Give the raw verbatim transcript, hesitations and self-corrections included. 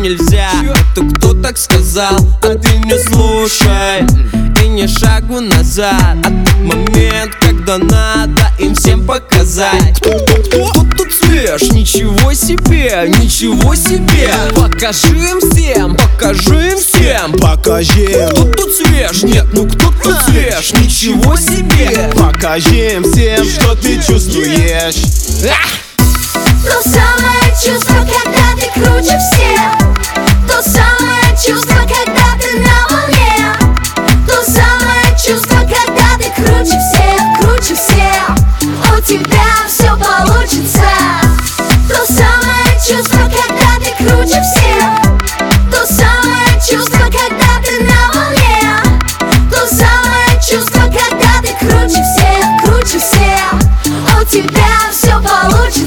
нельзя. Это кто так сказал? А ты не слушай и ни шагу назад. А тот момент, когда надо им всем показать. Кто, кто, кто? Кто тут свеж? Ничего себе, ничего себе. Покажи им всем, покажи им всем. Покажи, кто тут свеж? Нет, ну кто тут свеж? Ничего себе. Покажи им всем, что ты чувствуешь. То самое чувство, когда ты круче всех. То самое чувство, когда ты на волне. То самое чувство, когда ты круче всех, круче всех. У тебя все получится. То самое чувство, когда ты круче всех. То самое чувство, когда ты на волне. То самое чувство, когда ты круче всех, круче всех. У тебя все получится.